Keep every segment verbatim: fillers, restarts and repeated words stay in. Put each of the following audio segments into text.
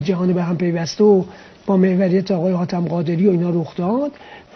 جهان به هم پیوسته و با محوریت آقای حاتم قادری و اینا رخ داد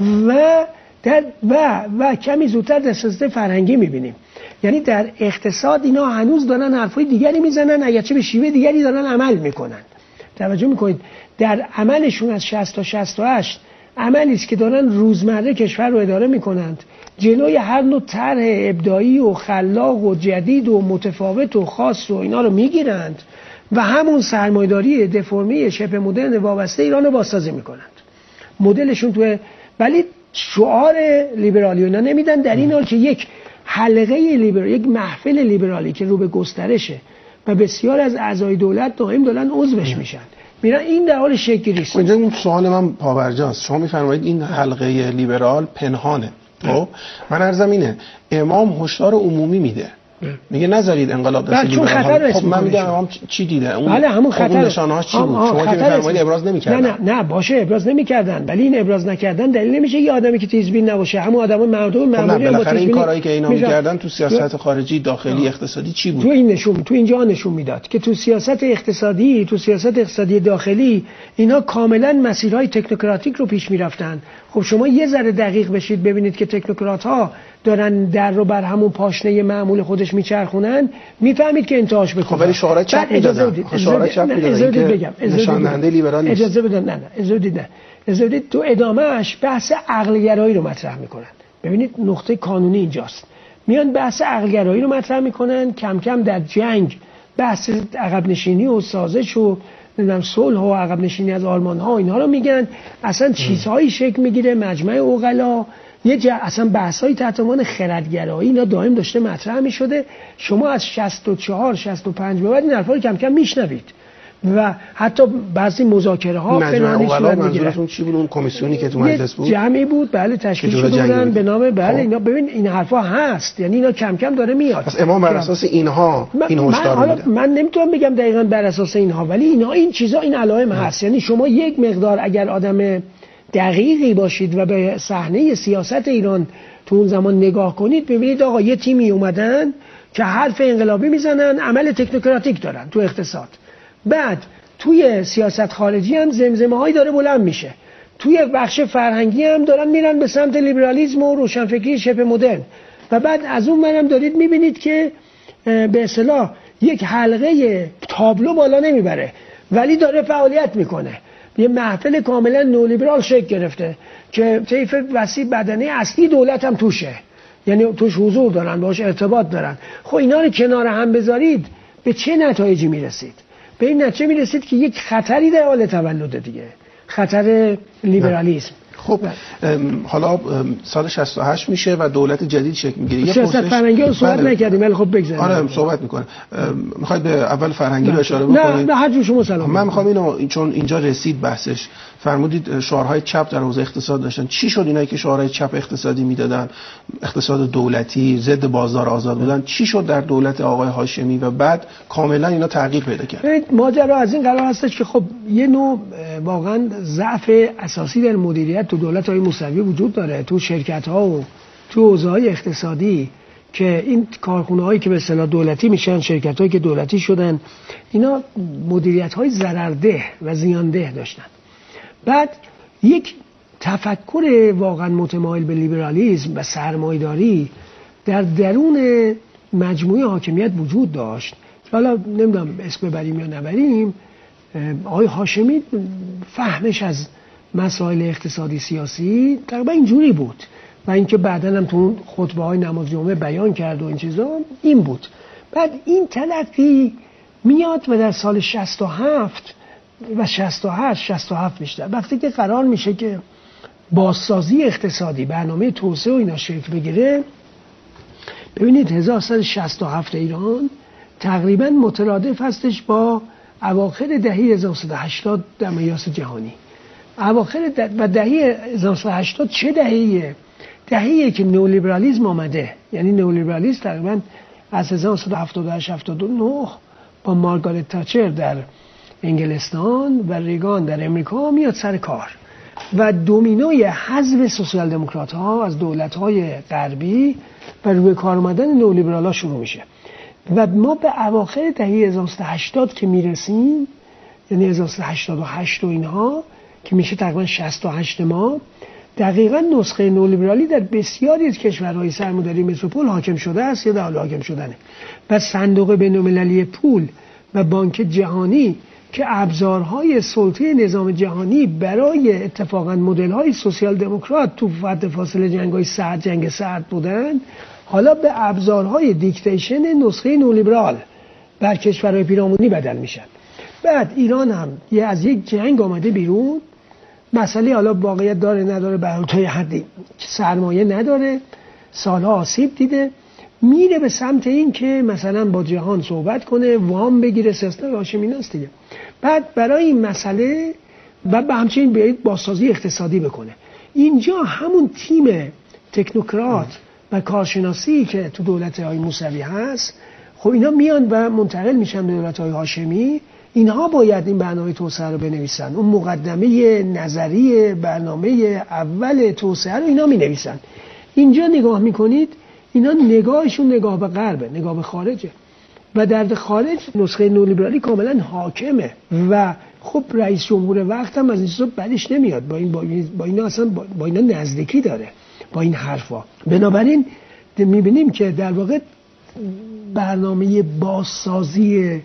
و در و و کمی زودتر دسترسی فرهنگی می‌بینیم. یعنی در اقتصاد اینا هنوز دارن حرفای دیگری میزنن، اگرچه به شیوه دیگری دارن عمل میکنن. توجه میکنید در عملشون از شصت تا شصت و هشت عملی است که دارن روزمره کشور رو اداره میکنند، جلوی هر نوع طرح ابداعی و خلاق و جدید و متفاوت و خاص و اینا رو میگیرند و همون سرمایه‌داری دفرمی شبه مدرن وابسته ایران رو بازسازی میکنند. مدلشون توی ولی شعار لیبرالی اینا نمیدن، در این حال که یک حلقه لیبرال، یک محفل لیبرالی که رو به گسترشه و بسیار از اعضای دولت دائم دارن عضوش میشن میرن، این در حال شکل‌گیری است. اینجا اون سوال من پابرجاست. شما میفرمایید این حلقه لیبرال پنهانه. خب من عرضم اینه امام هشدار عمومی میده، میگه نذارید انقلاب دست لیبرال. خب من میگم امام چی دیده؟ اون بله همون خطر نشانه‌هاش چی بود؟ شما که میفرمایید ابراز نمی‌کردن. نه نه نه باشه ابراز نمی‌کردن، ولی این ابراز نکردن دلیل نمیشه یه آدمی که تیزبین نباشه. همون آدمای مردم معمولی هم با این کارهایی که اینا می‌کردن تو سیاست خارجی داخلی اقتصادی چی بود؟ تو این نشون تو اینجا نشون میداد که تو سیاست اقتصادی تو سیاست اقتصادی داخلی اینا کاملا مسیرهای تکنوکراتیک رو پیش می‌رفتن. خب شما یه ذره دقیق بشید ببینید که تکنوکرات‌ها دارن در رو بر همون پاشنه معمول خودش میچرخونن، میفهمید که انتهاش بکنه. خب ولی شعارهای چپ میدادن. شعارهای چپ میدادن که نشان دهنده لیبرال نیست. اجازه بدن. نه نه اجازه بدید نه اجازه بدید تو ادامهش بحث عقل‌گرایی رو مطرح میکنن. ببینید نقطه قانونی اینجاست، میان بحث عقل‌گرایی رو مطرح میکنن، کم کم در جنگ بحث عقب نشینی و سازش و نمیدونم صلح و عقب نشینی از آلمان ها اینا رو میگن، اصلا چیزهایی شکل میگیره، مجمع عقلا یه جا اصلا بحث‌های تحت عنوان خردگرایی اینا دائم داشته مطرح می‌شده. شما از شصت و چهار شصت و پنج به بعد این حرفا رو کم کم میشنوید و حتی بعضی مذاکره‌ها فلانی صورت میگیره. منظورتون چی بود؟ اون کمیسیونی که تو مجلس بود جمعی بود بله تشکیل شده بودن به نام بله اینا. ببین این حرفا هست، یعنی اینا کم کم داره میاد. پس امام بر اساس اینها این هشدار میده. من نمیتونم بگم دقیقاً بر اساس اینها، ولی اینها این چیزا این علائم هست. یعنی شما یک مقدار اگر آدم دقیقی باشید و به صحنه سیاست ایران تو اون زمان نگاه کنید، ببینید آقا یه تیمی اومدن که حرف انقلابی میزنن، عمل تکنوکراتیک دارن تو اقتصاد، بعد توی سیاست خارجی هم زمزمه هایی داره بلند میشه، توی بخش فرهنگی هم دارن میرن به سمت لیبرالیسم و روشنفکری شبه مدرن، و بعد از اون منم دارید میبینید که به اصطلاح یک حلقه تابلو بالا نمیبره ولی داره فعالیت میکنه. یه محفل کاملا نولیبرال شکل گرفته که طیف وسیع بدنه اصلی دولت هم توشه، یعنی توش حضور دارن، باش ارتباط دارن. خب اینا رو کنار هم بذارید به چه نتایجی میرسید؟ به این نتیجه میرسید که یک خطری در حال تولد دیگه، خطر لیبرالیسم. خب حالا سال شصت و هشت میشه و دولت جدید شکل میگیره. سیاست فرهنگی رو صحبت بله. نکردیم ولی خب بگذاریم. آره صحبت میکنه. میخواید به اول فرهنگی رو اشاره بکنید؟ نه نه هر جور شما سلام. من میخوام اینو چون اینجا رسید بحثش، فرمودید شعارهای چپ در حوزه اقتصاد داشتن. چی شد اینایی که شعارهای چپ اقتصادی میدادن، اقتصاد دولتی، ضد بازار آزاد بودن، چی شد در دولت آقای هاشمی و بعد کاملا اینا تغییر پیدا کرد؟ ماجرا از این قرار هستش که خب یه نوع واقعا ضعف اساسی در مدیریت تو دولت‌های موسوی وجود داره، تو شرکت‌ها و تو حوزه‌های اقتصادی که این کارخونه‌هایی که به اصطلاح دولتی میشن، شرکت‌هایی که دولتی شدن، اینا مدیریت‌های ضررده و زیانده داشتن. بعد یک تفکر واقعا متمایل به لیبرالیسم و سرمایه‌داری در درون مجموعه حاکمیت وجود داشت. حالا نمیدونم اسم ببریم یا نبریم، آقای هاشمی فهمش از مسائل اقتصادی سیاسی تقریبا اینجوری بود و اینکه بعداً هم تو خطبه های نماز جمعه بیان کرد و این چیزا این بود. بعد این تلقی میاد و در سال شصت و هفت و شصت و هشت شصت و هفت بیشتر وقتی که قرار میشه که بازسازی اقتصادی، برنامه توسعه و اینا شکل بگیره، ببینید هزار و سیصد و شصت و هفت ایران تقریبا مترادف هستش با اواخر دهه هزار و سیصد و هشتاد در مقیاس جهانی. اواخر ده و دهه هزار و سیصد و هشتاد چه دهه‌ایه؟ دهه‌ایه که نئولیبرالیسم آمده، یعنی نئولیبرالیسم تقریبا از هزار و سیصد و هفتاد و هشت هفتاد و نه با مارگارت تاچر در انگلستان و ریگان در امریکا میاد سر کار و دومینوی حذف سوسیال دموکرات ها از دولت های غربی و روی کار آمدن نئولیبرال ها شروع میشه و ما به اواخر دهه هزار و سیصد و هشتاد که میرسیم یعنی هزار و سیصد و هشتاد و هشت و اینها که میشه تقریبا شصت و هشت ماه، دقیقاً نسخه نولیبرالی در بسیاری از کشورهای سرمایه‌داری متروپول حاکم شده است یا در حال حاکم شدنه. و صندوق بین‌المللی پول و بانک جهانی که ابزارهای سلطه نظام جهانی برای اتفاقاً مدل‌های سوسیال دموکرات تو فتح فاصله جنگ‌های سرد، جنگ سرد بودند، حالا به ابزارهای دیکتیشن نسخه نولیبرال بر کشورهای پیرامونی بدل میشن. بعد ایران هم یه از یک جنگ آمده بیرون، مسئله حالا واقعیت داره نداره به هر حدی سرمایه نداره، سالها آسیب دیده، میره به سمت این که مثلا با جهان صحبت کنه، وام بگیره، سیاست هاشمی است دیگه. بعد برای این مسئله و به همچنین بیاید بازسازی اقتصادی بکنه. اینجا همون تیم تکنوکرات و کارشناسی که تو دولت‌های موسوی هست، خب اینا میان و منتقل میشن به دولت‌های هاشمی. اینها باید این برنامه توسعه رو بنویسن، اون مقدمه نظری برنامه اول توسعه رو اینا مینویسن. اینجا نگاه میکنید اینا نگاهشون نگاه به غربه، نگاه به خارجه و در خارج نسخه نولیبرالی کاملا حاکمه و خب رئیس جمهور وقت هم از این چیزا بدش نمیاد، با این با اینا اصلا با اینا نزدیکی داره با این حرفا. بنابراین میبینیم که در واقع برنامه بازسازی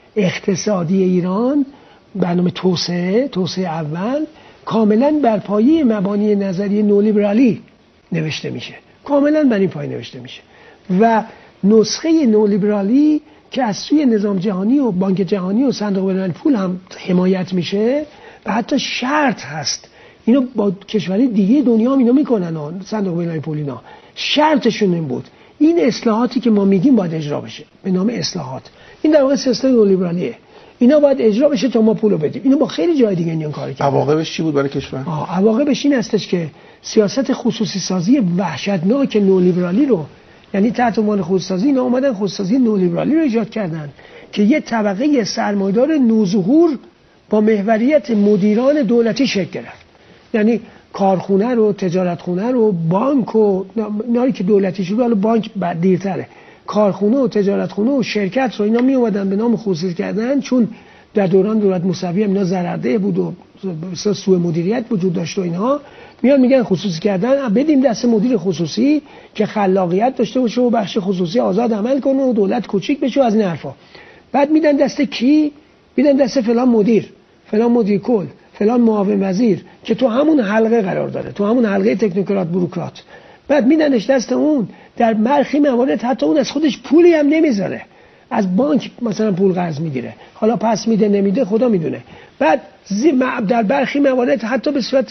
اقتصادی ایران، برنامه توسعه توسعه اول کاملا بر پایه مبانی نظری نولیبرالی نوشته میشه، کاملا بر این پایه نوشته میشه و نسخه نولیبرالی که از سوی نظام جهانی و بانک جهانی و صندوق بین‌المللی پول هم حمایت میشه و حتی شرط هست، اینو با کشورهای دیگه دنیا هم اینو میکنن، صندوق بین‌المللی پول اینا شرطشون این بود این اصلاحاتی که ما میگیم باید اجرا بشه به نام اصلاحات. این در واقع سیاست نولیبرالیه، اینا باید اجرا بشه تا ما پولو بدیم. اینو با خیلی جای دیگه این کارو کردن. عواقبش چی بود برای کشور؟ آه عواقبش این هستش که سیاست خصوصی سازی وحشتناک نولیبرالی رو، یعنی تحت عنوان خصوصی سازی اینا اومدن خصوصی سازی نولیبرالی رو ایجاد کردن که یه طبقه سرمایه‌دار نوظهور با محوریت مدیران دولتی شکل گرفت. یعنی کارخونه رو، تجارتخونه رو، بانک و اینا که دولتی شده، حالا بانک بعد دیرتره، کارخونه و تجارتخونه و شرکت رو اینا می اومدن به نام خصوصی کردن، چون در دوران دولت موسوی هم اینا ضررده بود و مثلا سوء مدیریت وجود داشت و اینها، میان میگن خصوصی کردن، بدیم دست مدیر خصوصی که خلاقیت داشته باشه و بخش خصوصی آزاد عمل کنه و دولت کوچیک بشه و از این حرفا. بعد میدن دست کی؟ میدن دست فلان مدیر، فلان مدیر کل، فلان معاون وزیر که تو همون حلقه قرار داره، تو همون حلقه تکنوکرات بوروکرات. بعد میدنش دست اون، در برخی موارد حتی اون از خودش پولی هم نمیذاره، از بانک مثلا پول قرض میگیره، حالا پس میده نمیده خدا میدونه. بعد در برخی موارد حتی به صورت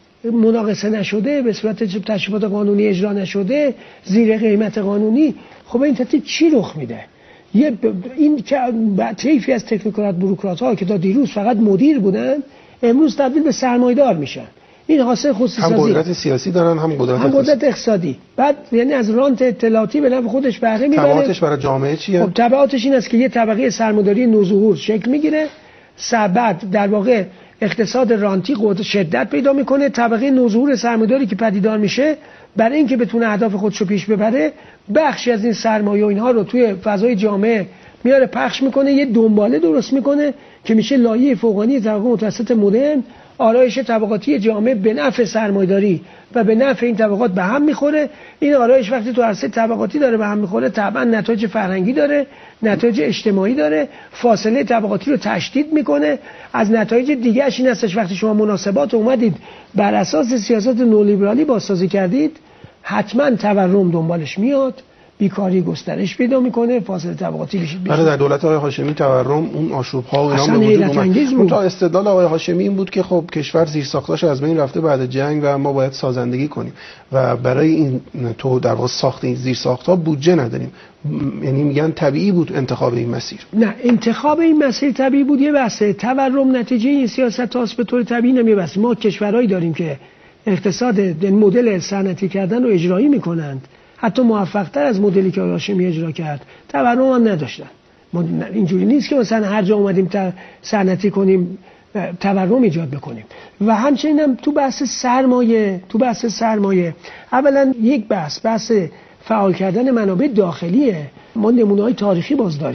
مناقصه نشده، به صورت تشریفات قانونی اجرا نشده، زیر قیمت قانونی. خب این ترتیب چی رخ میده؟ یه ب... این که طیفی از تکنوکرات بوروکرات ها که تا دیروز فقط مدیر بودن امروز تبدیل به سرمایه‌دار میشن. این حاصل خصوصی سازی، هم قدرت سیاسی دارن هم قدرت هم قدرت اقتصادی. بعد یعنی از رانت اطلاعاتی به نفع خودش بهره میبره. تبعاتش برای جامعه چیه؟ خب تبعاتش این است که یه طبقه سرمایه‌داری نوظهور شکل میگیره، بعد در واقع اقتصاد رانتی قدرت شدت پیدا میکنه، طبقه نوظهور سرمایه‌داری که پدیدار میشه برای اینکه بتونه اهداف خودشو پیش ببره، بخشی از این سرمایه و اینها رو توی فضای جامعه میاره پخش میکنه، یه دنباله درست میکنه که میشه لایه فوقانی طبقه متوسط مدرن. آرایش طبقاتی جامعه به نفع سرمایه‌داری و به نفع این طبقات به هم میخوره. این آرایش وقتی تو عرصه طبقاتی داره به هم میخوره، طبعا نتایج فرهنگی داره، نتایج اجتماعی داره، فاصله طبقاتی رو تشدید میکنه. از نتایج دیگه اش این هستش وقتی شما مناسبات اومدید بر اساس سیاست نولیبرالی بازسازی کردید، حتما تورم دنبالش میاد، بیکاری گسترش پیدا میکنه، فاصله طبقاتی بیشتر. برای در دولت آقای هاشمی تورم اون آشوب‌ها و اینا به وجود اومد. تا استدلال آقای هاشمی این بود که خب کشور زیرساختاش از بین رفته بعد جنگ و ما باید سازندگی کنیم و برای این تو در واقع ساخت این زیرساخت‌ها بودجه نداریم. یعنی میگن طبیعی بود انتخاب این مسیر. نه، انتخاب این مسیر طبیعی بود یه بحثه، تورم نتیجه این سیاست هاست به طور طبیعی نمیه. بس ما کشورهایی داریم که اقتصاد مدل صنعتی کردن رو اجرایی میکنند، حتی موفق‌تر از مدلی که هاشمی اجرا کرد، تورم هم نداشتن. ما اینجوری نیست که مثلا هر جا اومدیم صنعتی کنیم تورم ایجاد بکنیم. و همچنین هم تو بحث سرمایه، تو بحث سرمایه اولا یک بحث بحث فعال کردن منابع داخلیه. ما نمونه‌های تاریخی باز داریم.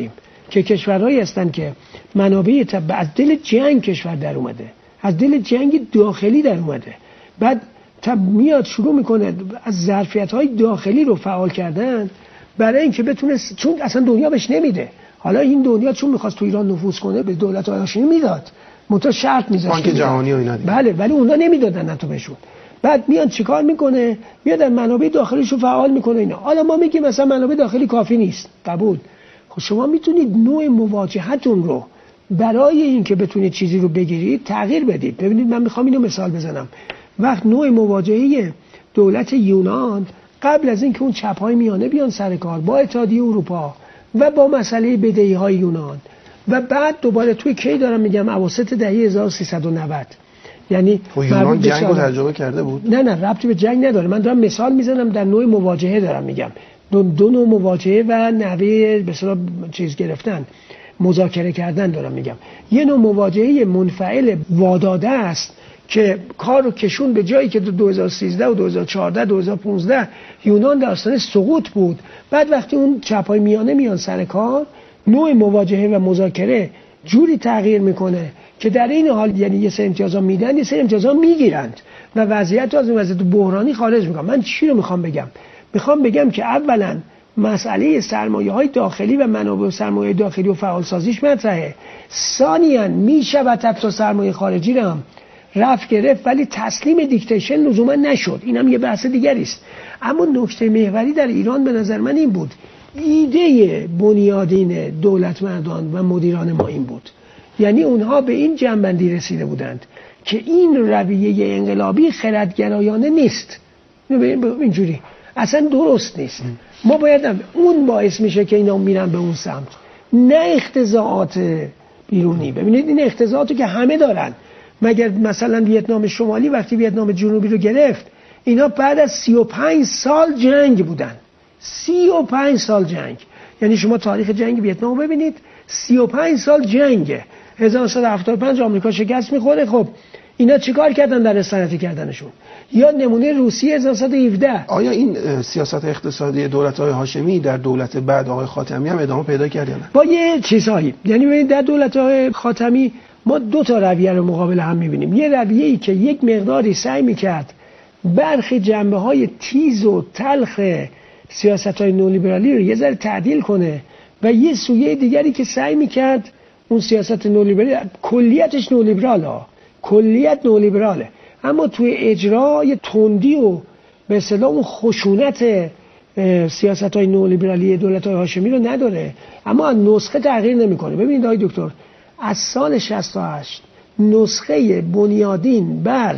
که کشورهایی هستن که منابع طب از دل جنگ کشور در اومده، از دل جنگ داخلی در اومده، بعد طب میاد شروع میکنه از ظرفیت‌های داخلی رو فعال کردن برای اینکه بتونه، چون اصلا دنیا بهش نمیده. حالا این دنیا چون میخواست تو ایران نفوذ کنه به دولت هاشمی میداد، منتها شرط میذاشت بانک جهانی و اینا دیگه. بله، ولی اونا نمیدادن تو بهشون. بعد میاد چیکار میکنه؟ میاد منابع داخلیش رو فعال میکنه اینا. حالا ما میگیم مثلا منابع داخلی کافی نیست، قبول. خب شما میتونید نوع مواجهتون رو برای اینکه بتونید چیزی رو بگیرید تغییر بدید. ببینید من میخوام اینو مثال بزنم. وقت نوع مواجهه دولت یونان قبل از اینکه اون چپ‌های میانه بیان سر کار با اتحادیه اروپا و با مسئله بدهی‌های یونان و بعد دوباره توی کی دارم میگم اواسط دهه هزار و سیصد و نود، یعنی یونان جنگ رو تجربه کرده بود. نه نه ربطی به جنگ نداره، من دارم مثال میزنم در نوع مواجهه دارم میگم، دو, دو نوع مواجهه و نحوه به اصطلاح چیز گرفتن، مذاکره کردن دارم میگم. یه نوع مواجهه منفعل واداده است که کار رو کشون به جایی که دو هزار و سیزده و دو هزار و چهارده دو هزار و پانزده یونان در آستانه سقوط بود. بعد وقتی اون چپای میانه میان سر کار، نوع مواجهه و مذاکره جوری تغییر میکنه که در این حال یعنی یه سری امتیازا میدن، یه سری امتیازا میگیرند و وضعیت از اون وضعیت بحرانی خارج میکنن. من چی رو میخوام بگم؟ میخوام بگم که اولا مسئله سرمایه‌های داخلی و منابع سرمایه داخلی و فعال سازیش مطرحه. ثانیاً میشود حتی سرمایه خارجی رو هم رفع گرفت ولی تسلیم دیکتیشن لزوما نشد. اینم یه بحث دیگری است. اما نکته محوری در ایران به نظر من این بود، ایده بنیادین دولت مردان و مدیران ما این بود، یعنی اونها به این جنبندی رسیده بودند که این رویه انقلابی خردگرایانه نیست، اینجوری اصلا درست نیست. ما باید اون باعث میشه که اینا میرن به اون سمت، نه اختزاعات بیرونی. ببینید این اختزاعاتو که همه دارن، مگر مثلا ویتنام شمالی وقتی ویتنام جنوبی رو گرفت، اینا بعد از سی و پنج سال جنگ بودن، سی و پنج سال جنگ. یعنی شما تاریخ جنگ ویتنام رو ببینید، سی و پنج سال جنگه. هزار و نهصد و هفتاد و پنج آمریکا شکست میخوره. خب اینا چیکار کردن در استنتی کردنشون؟ یا نمونه روسیه هزار و نهصد و هفده. آیا این سیاست اقتصادی دولت‌های هاشمی در دولت بعد آقای خاتمی هم ادامه پیدا کرد یا نه؟ با یه چیزهایی، یعنی ببینید در دولت‌های خاتمی ما دو تا رویه رو مقابل هم می‌بینیم. یه رویه‌ای که یک مقداری سعی می‌کرد برخی جنبه‌های تیز و تلخ سیاست‌های نولیبرالی رو یه ذره تعدیل کنه و یه سویه دیگری که سعی می‌کرد اون سیاست نولیبرالی کلیتش نولیبراله، کلیت نولیبراله، اما توی اجرا یه تندی و به اصطلاح اون خشونت سیاست‌های نولیبرالی دولت‌های هاشمی رو نداره، اما نسخه تغییر نمی‌کنه. ببینید آقای دکتر، از سال شصت و هشت نسخه بنیادین بر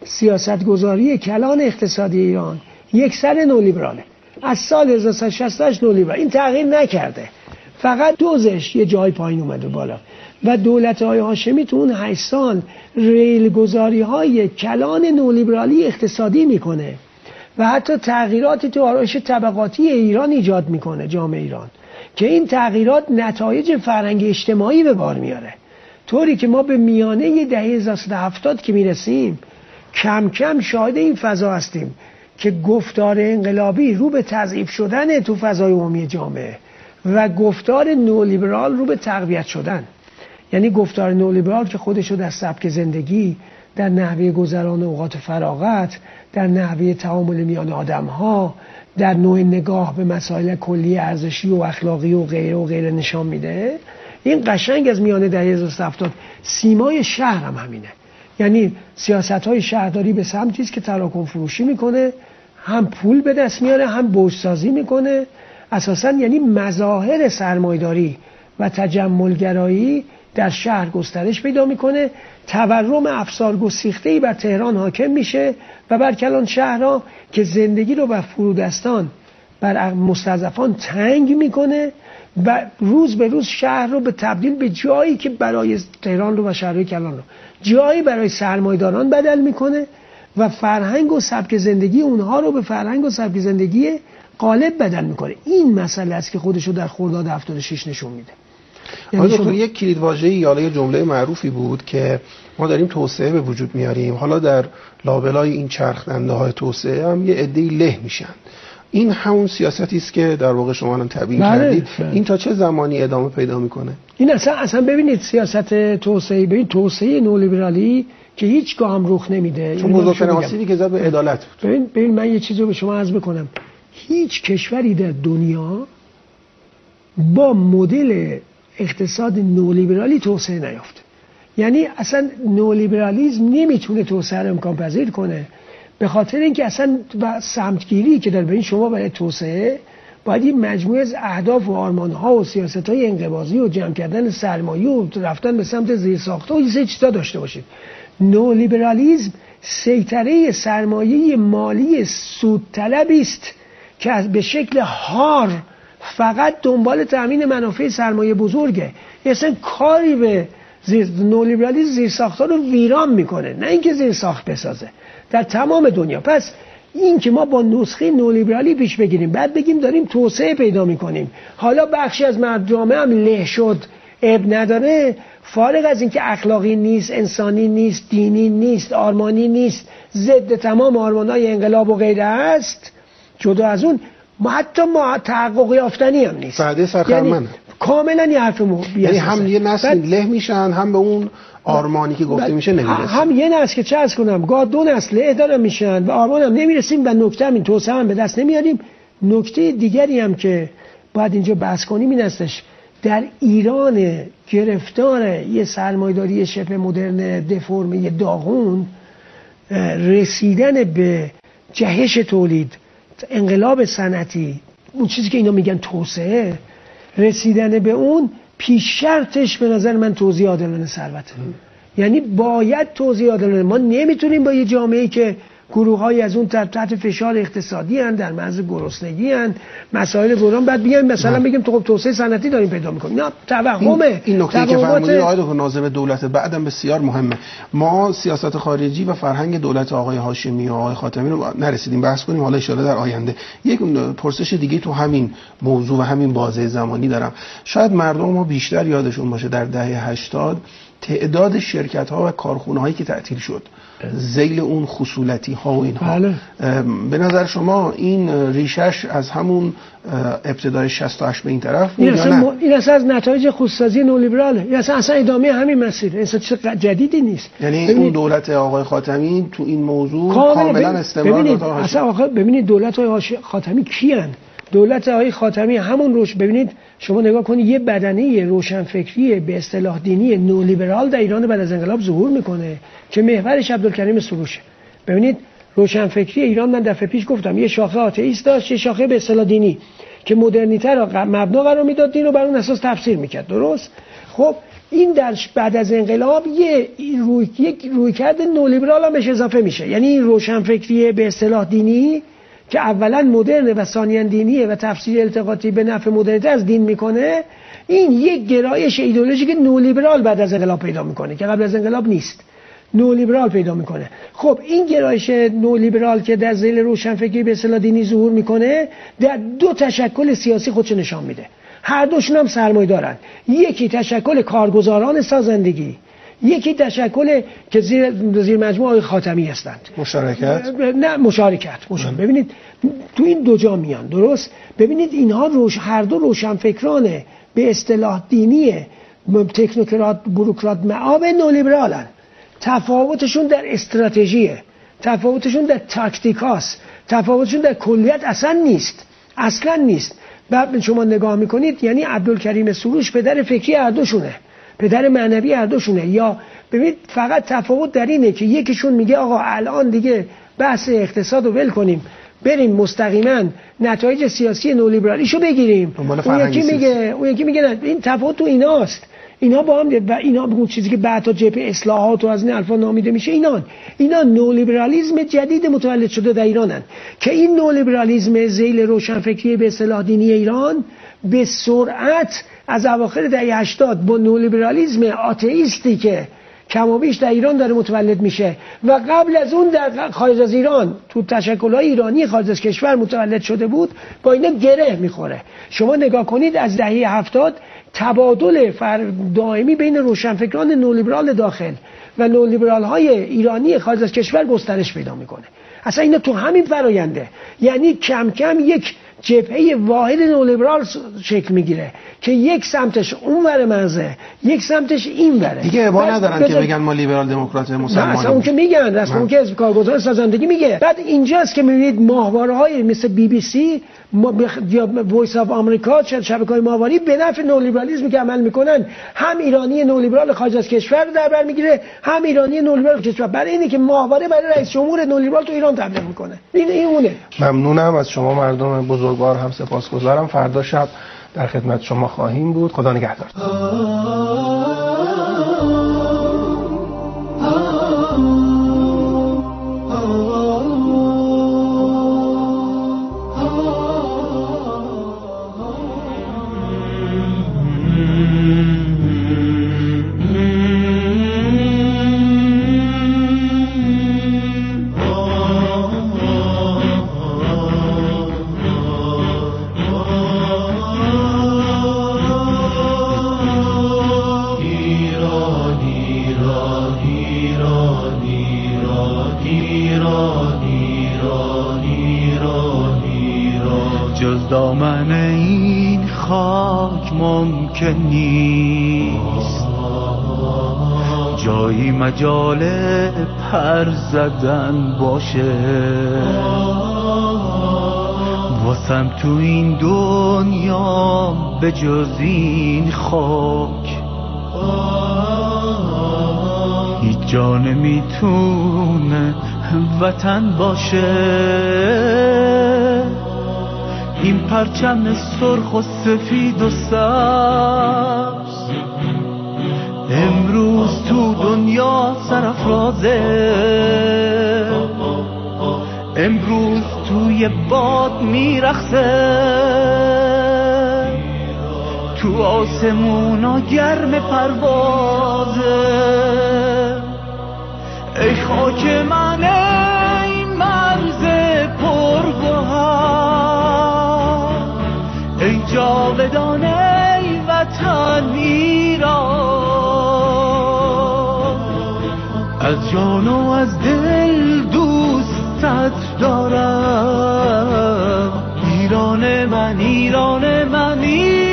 سیاستگذاری کلان اقتصادی ایران یک سر نولیبراله. از سال هزار و سیصد و شصت و هشت نولیبرال، این تغییر نکرده، فقط دوزش یه جای پایین اومده بالا و دولت‌های هاشمی تو اون هشت سال ریلگذاری‌های کلان نولیبرالی اقتصادی میکنه و حتی تغییراتی تو آرایش طبقاتی ایران ایجاد میکنه، جامعه ایران، که این تغییرات نتایج فرهنگ اجتماعی به بار میاره، طوری که ما به میانه دهه هزار و سیصد و هفتاد که میرسیم کم کم شاهد این فضا هستیم که گفتار انقلابی رو به تضعیف شدن تو فضای عمومی جامعه و گفتار نولیبرال رو به تقویت شدن. یعنی گفتار نولیبرال که خودشو در سبک زندگی، در نحوه گذران اوقات فراغت، در نحوه تعامل میان آدم‌ها، در نوع نگاه به مسائل کلی ارزشی و اخلاقی و غیره و غیره نشان میده. این قشنگ از میانه دهه هزار و سیصد و هفتاد سیمای شهر هم همینه. یعنی سیاست‌های شهرداری به سمتی است که تراکم فروشی میکنه، هم پول به دست میاره، هم بوج‌سازی میکنه. اساساً یعنی مظاهر سرمایه‌داری و تجملگرایی در شهر گسترش پیدا میکنه، تورم افسار گسیخته‌ای بر تهران حاکم میشه و بر کلان شهرها که زندگی رو بر فرودستان، بر مستضعفان تنگ میکنه و روز به روز شهر رو به تبدیل به جایی که برای تهران رو و شهرهای کلان رو جایی برای سرمایه‌داران بدل میکنه و فرهنگ و سبک زندگی اونها رو به فرهنگ و سبک زندگی غالب بدل میکنه. این مسئله است که خودشو در خرداد هفتاد و شش نشون میده. یعنی شما یک کلیدواژه‌ای یا یه جمله معروفی بود که ما داریم توسعه به وجود میاریم، حالا در لابلای این چرخ دنده‌های توسعه هم یه عده‌ای له میشن این همون سیاستی است که در واقع شما الان تبیین بله، کردید. بله. این تا چه زمانی ادامه پیدا میکنه؟ این اصلا اصلا ببینید سیاست توسعه، ببین توسعه نولیبرالی که هیچگاه هم رخ نمیده، چون بزرگترین آسیبی که زد به عدالت بود. ببین ببین من یه چیزی رو به شما عرض بکنم، هیچ کشوری در دنیا با مدل اقتصاد نولیبرالی توسعه نیافته. یعنی اصلا نولیبرالیسم نمیتونه توسعه رو امکان پذیر کنه، به خاطر اینکه اصلا سمتگیری که داره. ببین شما برای توسعه باید این مجموعه از اهداف و آرمان‌ها و سیاست‌های انقباضی و جمع کردن سرمایه و رفتن به سمت زیرساخت‌ها و این سه چیزا داشته باشید. نولیبرالیسم سیطره سرمایه مالی سودطلبی است که به شکل هار فقط دنبال تامین منافع سرمایه بزرگه. اصلا کاری به زیر نولیبرالیسم زیرساخت‌ها رو ویران میکنه، نه اینکه زیرساخت بسازه در تمام دنیا. پس این که ما با نسخه نولیبرالی پیش بگیریم بعد بگیم داریم توسعه پیدا میکنیم، حالا بخشی از جامعه هم له شد، اب نداره، فارغ از اینکه اخلاقی نیست، انسانی نیست، دینی نیست، آرمانی نیست، ضد تمام آرمان‌های انقلاب و غیره است، جدا از اون ما حتی ما تحقق یافتنی هم نیست. فعده سرخرمن یعنی کاملا یه حرف مو یعنی هم یه نسل له میشن، هم به اون آرمانی که گفته میشه نمیرسن. هم یه نسل که چه از کنم گاه دو نسل اداره میشن و آرمان هم نمیرسیم و نکته همین توسعه هم به دست نمیاریم. نکته دیگری هم که باید اینجا بحث کنیم این هستش، در ایران گرفتار یه سرمایه‌داری شبه مدرن دفرمه داغون، رسیدن به جهش تولید، انقلاب صنعتی، اون چیزی که اینا میگن توسعه، رسیدن به اون پیش شرطش به نظر من توزیع عادلانه ثروته. یعنی باید توزیع عادلانه. ما نمیتونیم با یه جامعه‌ای که گروه‌های از اون تحت فشار اقتصادی هستند، در مرز گرسنگی هستند، مسائل بحران، بعد بیایم مثلا بگیم تو خب توسعه صنعتی داریم پیدا می‌کنیم. نه، توهمه. این, این نکته که فرمودید آقای دکتر ناظم دولت بعدم بسیار مهمه. ما سیاست خارجی و فرهنگ دولت آقای هاشمی و آقای خاتمی رو نرسیدیم بحث کنیم، حالا ان شاءالله در آینده. یک پرسش دیگه تو همین موضوع و همین بازه زمانی دارم. شاید مردم ما بیشتر یادشون باشه در دهه هشتاد تعداد شرکت‌ها و کارخونه‌هایی که تعطیل شد، ذیل اون خصولتی ها و اینها. بله. به نظر شما این ریشش از همون ابتدای شصت و هشت به این طرف بود این یا اصلا نه؟ م... این اصلا از نتایج خودسازی نولیبراله. این اصلا اصلا ادامه همین مسیر، اصلا چیز جدیدی نیست. یعنی ببینید... اون دولت آقای خاتمی تو این موضوع کاملا استمرار ببینید داد. اصلا آقا ببینید دولت آقای خاتمی کیان؟ دولت آقای خاتمی همون روش ببینید شما نگاه کنید یه بدنه روشنفکری به اصطلاح دینی نولیبرال در ایران بعد از انقلاب ظهور میکنه که محورش عبدالکریم سروشه. ببینید روشنفکری ایران من دفعه پیش گفتم یه شاخه آتئیست داشت، یه شاخه به اصطلاح دینی که مدرنیته را مبنا قرار میداد، دین رو بر اون اساس تفسیر میکرد. درست؟ خب این در بعد از انقلاب یه روی یک رویکرد نولیبرال هم بهش اضافه میشه. یعنی این روشنفکری به اصطلاح دینی که اولا مدرن و ثانیاً دینیه و تفسیر التقاطی به نفع مدرنیته از دین میکنه، این یک گرایش ایدئولوژیک نولیبرال بعد از انقلاب پیدا میکنه که قبل از انقلاب نیست. نولیبرال پیدا میکنه. خب این گرایش نولیبرال که در ذیل روشنفکری به اصطلاح دینی ظهور میکنه در دو تشکل سیاسی خودش نشان میده. هر دوشون هم سرمایه دارن. یکی تشکل کارگزاران سازندگی، یکی تشکل که زیر, زیر مجموعه خاتمی هستند. مشارکت؟ نه مشارکت. مشارکت. ببینید تو این دو جا میان. درست؟ ببینید اینها روش هر دو روشنفکران به اصطلاح دینی تکنوکرات بوروکرات معاب نولیبرالن. تفاوتشون در استراتژیه، تفاوتشون در تاکتیکاست، تفاوتشون در کلیت اصلا نیست. اصلا نیست. بعد شما نگاه میکنید یعنی عبدالکریم سروش پدر فکری هر دوشونه، پدر معنوی هر دوشونه. یا ببینید فقط تفاوت در اینه که یکیشون میگه آقا الان دیگه بحث اقتصاد رو ول کنیم، بریم مستقیما نتایج سیاسی نولیبرالیشو بگیریم. اون یکی میگه اون یکی میگه نه. این تفاوت تو ایناست. اینا با هم و اینا به اون چیزی که بعدا جبهه اصلاحات و از این الفا نامیده میشه، اینا اینا نولیبرالیسم جدید متولد شده در ایرانن که این نولیبرالیسم ذیل روشنفکری به اصطلاح دینی ایران به سرعت از اواخر دهه هشتاد با نولیبرالیسم آتئیستی که کم و بیش در ایران داره متولد میشه و قبل از اون در خارج از ایران تو تشکل‌های ایرانی خارج از کشور متولد شده بود، با اینا گره میخوره. شما نگاه کنید از دهه هفتاد تبادل دائمی بین روشنفکران نولیبرال داخل و نولیبرال های ایرانی خارج از کشور گسترش پیدا میکنه. اصلا اینا تو همین فراینده. یعنی کم کم یک جبهه واحد نولیبرال شکل میگیره که یک سمتش اون ور مرزه، یک سمتش این وره. دیگه ابا ندارن که بگن ما لیبرال دموکرات مسلمانیم. اصلا اون که میگن، اصلا اون که حزب کارگزار سازندگی میگه. بعد اینجاست که میبینید ماهواره‌های مثل بی بی سی یا وایس آف آمریکا، شبکه‌های ماهواری به نفع نولیبرالیسم که عمل میکنن، هم ایرانی نولیبرال خارج از کشور رو در بر میگیره، هم ایرانی نولیبرال کشور. برای اینه که ماهواره برای رئیس جمهور نولیبرال تو ایران تبلیغ میکنه. این این اونه. ممنونم از شما مردم بزرگوار، هم سپاسگزارم. فردا شب در خدمت شما خواهیم بود. خدا نگهدار. دامن این خاک ممکن نیست جایی مجال پر زدن باشه، واسم تو این دنیا به جز این خاک هیچ جا نمیتونه وطن باشه. این پرچم سرخ و سفید و سبز امروز تو دنیا سرافرازه، امروز توی باد میرخصه، تو آسمونا گرم پروازه. ای خاک من ای مرز پرگوهر، ای جاودان ای وطن ایران، از جان و از دل دوستت دارم. ایران من، ایران من، ایران،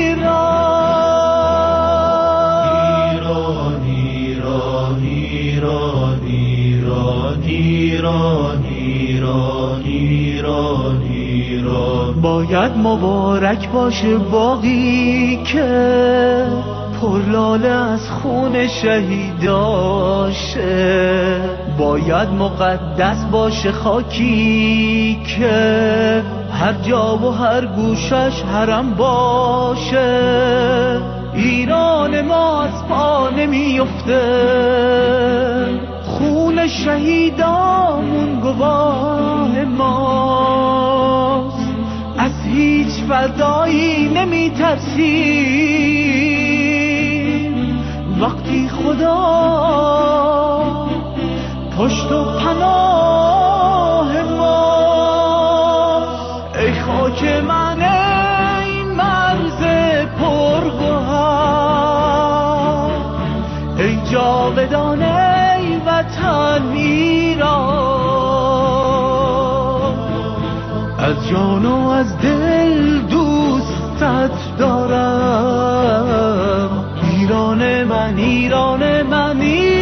ایران، ایران، ایران، ایران، ایران، ایران، ایران. باید مبارک باشه باقی که پرلاله از خون شهیداشه، باید مقدس باشه خاکی که هر جا و هر گوشش حرم باشه. ایران ما از پا نمیفته، خون شهیدامون گواه ماست، از هیچ فدایی نمیترسیم وقتی خدا پشت و پناه ماست. ای خاک من ای مرز پرگوهر، ای جاودان ای وطن ایران، از جان و از دل دوستت دارم. ایران من، ایران من، ایران.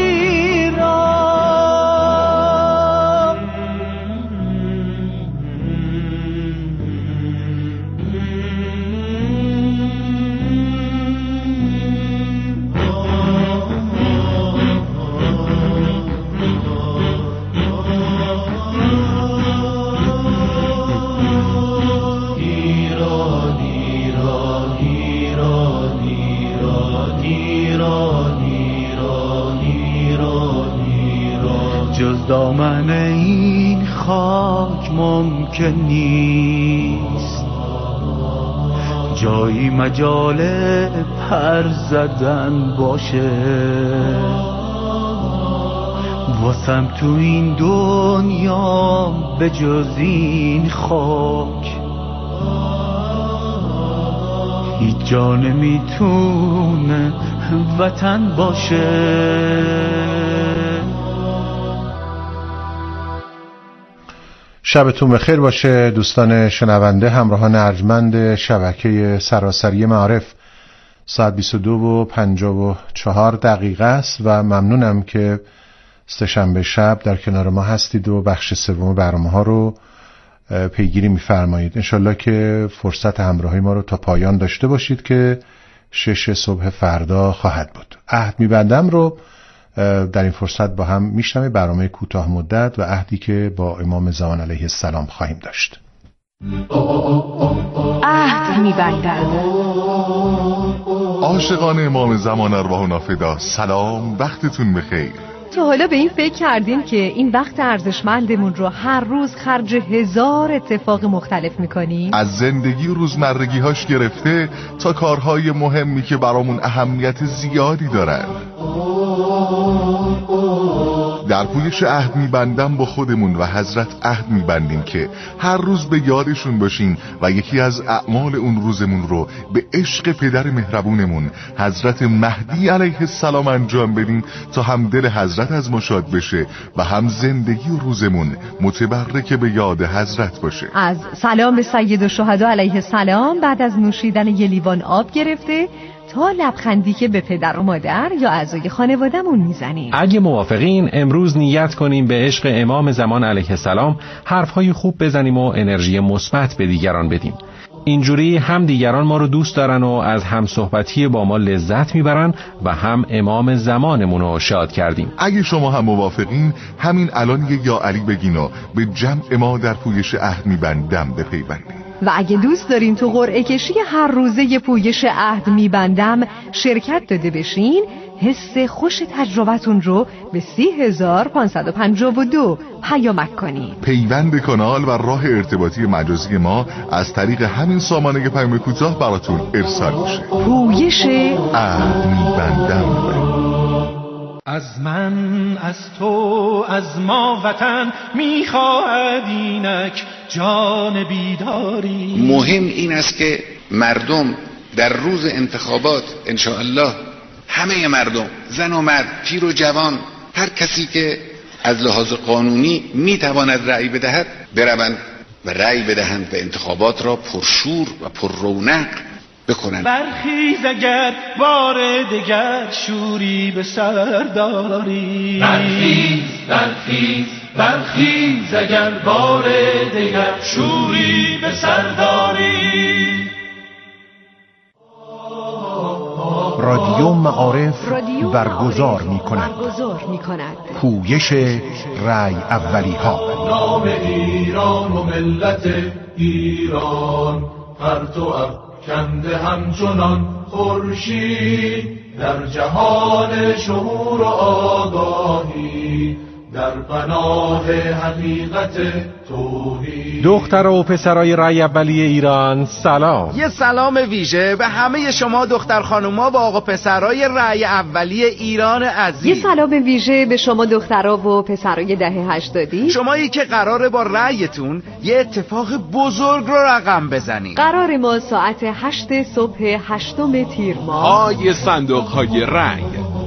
جز دامن این خاک ممکن نیست جایی مجال پر زدن باشه، واسم تو این دنیا به جز این خاک هیچ جا نمیتونه وطن باشه. شبتون بخیر باشه دوستان شنونده، همراهان ارجمند شبکه سراسری معارف. ساعت بیست و دو و پنجاه و چهار دقیقه است و ممنونم که سه‌شنبه شب در کنار ما هستید و بخش سوم برنامه ها رو پیگیری می‌فرمایید. انشالله که فرصت همراهی ما رو تا پایان داشته باشید که شش صبح فردا خواهد بود. عهد می‌بندم رو در این فرصت با هم میشنویم، برنامه کوتاه مدت و عهدی که با امام زمان علیه السلام خواهیم داشت. عهد می‌بندم. عاشقان امام زمان ارواحنا فدا، سلام، وقتتون بخیر. تا حالا به این فکر کردیم که این وقت ارزشمندمون رو هر روز خرج هزار اتفاق مختلف میکنیم؟ از زندگی روزمرگی هاش گرفته تا کارهای مهمی که برامون اهمیت زیادی دارن. در پویش عهد میبندم با خودمون و حضرت عهد میبندیم که هر روز به یادشون باشیم و یکی از اعمال اون روزمون رو به عشق پدر مهربونمون حضرت مهدی علیه السلام انجام بدیم تا هم دل حضرت از ما شاد بشه و هم زندگی و روزمون متبرک به یاد حضرت باشه. از سلام به سید الشهدا علیه السلام بعد از نوشیدن یه لیوان آب گرفته تا لبخندی که به پدر و مادر یا اعضای خانواده‌مون میزنیم. اگه موافقین امروز نیت کنیم به عشق امام زمان علیه السلام حرفهای خوب بزنیم و انرژی مثبت به دیگران بدیم. اینجوری هم دیگران ما رو دوست دارن و از هم صحبتی با ما لذت میبرن و هم امام زمانمون رو شاد کردیم. اگه شما هم موافقین همین الان یه یا علی بگین و به جمع ما در پویش عهد میبندم بپیوندیم. و اگه دوست دارین تو قرعه کشی هر روزه پویش عهد میبندم شرکت داده بشین، حس خوش تجربتون رو به سی هزار پانصد و پنجاه و دو پیامک کنین. پیوند کانال و راه ارتباطی مجازی ما از طریق همین سامانه پیام کوتاه براتون ارسال میشه. پویش عهد میبندم. از من، از تو، از ما وطن میخواهد اینک جان بیداری. مهم این است که مردم در روز انتخابات انشاءالله همه مردم، زن و مرد، پیر و جوان، هر کسی که از لحاظ قانونی میتواند رأی بدهد بروند و رأی بدهند و انتخابات را پرشور و پر رونق بکنن. برخیز اگر بار دگر شوری به سر داری. برخیز برخیز برخیز اگر بار دگر شوری به سر داری. رادیو معارف برگزار می کند پویش رأی اولی ها. نام ایران و ملت ایران پرتو کنده همچنان خورشید در جهان شعور و آگاهی در پناه حقیقت توحید. دختر و پسرای رأی اولی ایران سلام. یه سلام ویژه به همه شما دختر خانوما و آقا پسرای رأی اولی ایران عزیز. یه سلام ویژه به شما دخترها و پسرای دهه هشتادی، شمایی که قراره با رأیتون یه اتفاق بزرگ رو رقم بزنید. قرار ما ساعت هشت صبح هشتم تیر ماه آی صندوق های رأی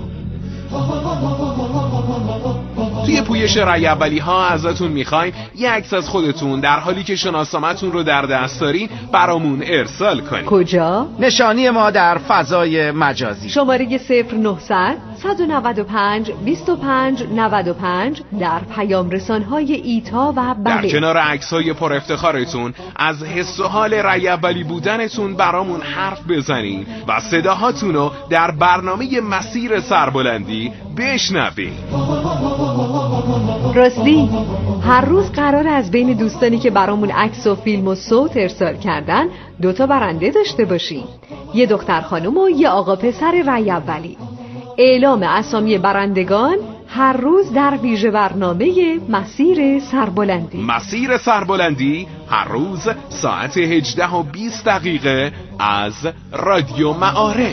توی پویش رأی اولی ها ازتون میخوایم یه عکس از خودتون در حالی که شناسنامه‌تون رو در دست دارین برامون ارسال کنید. کجا؟ نشانی ما در فضای مجازی. شماره صفر نهصد صد و نود و پنج بیست و پنج نود و پنج در پیام رسان‌های ایتا و بله. در کنار عکس‌های پر افتخارتون از حس و حال رأی اولی بودنتون برامون حرف بزنین و صداهاتون رو در برنامه مسیر سربلندی بشنوین. راستی هر روز قرار از بین دوستانی که برامون عکس و فیلم و صوت ارسال کردن دوتا برنده داشته باشیم، یه دختر خانم و یه آقا پسر رأی اولی. اعلام اسامی برندگان هر روز در ویژه برنامه مسیر سربلندی. مسیر سربلندی هر روز ساعت هجده و بیست دقیقه از رادیو معارف.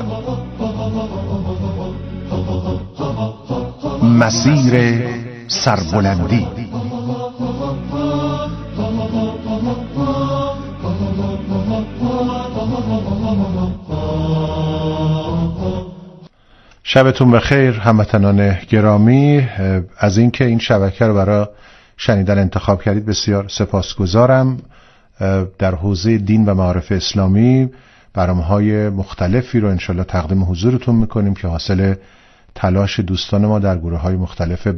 مسیر سربلندی. شبتون بخیر هموطنان گرامی. از اینکه این شبکه رو برای شنیدن انتخاب کردید بسیار سپاسگزارم. در حوزه دین و معارف اسلامی برنامه‌های مختلفی رو انشالله تقدیم حضورتون میکنیم که حاصل تلاش دوستان ما در گروه‌های مختلف